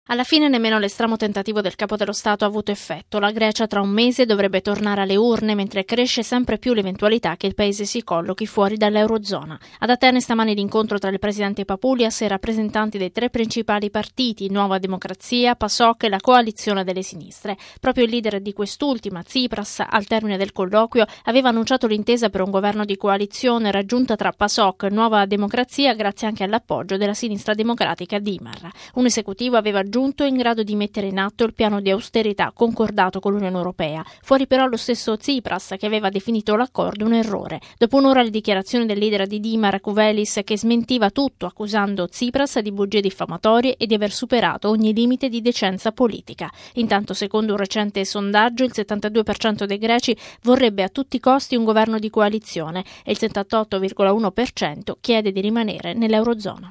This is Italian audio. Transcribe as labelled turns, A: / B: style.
A: Alla fine nemmeno l'estremo tentativo del capo dello Stato ha avuto effetto. La Grecia tra un mese dovrebbe tornare alle urne, mentre cresce sempre più l'eventualità che il paese si collochi fuori dall'Eurozona. Ad Atene stamani l'incontro tra il presidente Papoulias e i rappresentanti dei tre principali partiti, Nuova Democrazia, PASOK e la coalizione delle sinistre. Proprio il leader di quest'ultima, Tsipras, al termine del colloquio, aveva annunciato l'intesa per un governo di coalizione raggiunta tra PASOK e Nuova Democrazia grazie anche all'appoggio della sinistra democratica Dimar. Un esecutivo aveva in grado di mettere in atto il piano di austerità concordato con l'Unione Europea. Fuori però lo stesso Tsipras che aveva definito l'accordo un errore. Dopo un'ora le dichiarazioni del leader di Dimar, Kouvelis, che smentiva tutto accusando Tsipras di bugie diffamatorie e di aver superato ogni limite di decenza politica. Intanto, secondo un recente sondaggio, il 72% dei greci vorrebbe a tutti i costi un governo di coalizione e il 78,1% chiede di rimanere nell'Eurozona.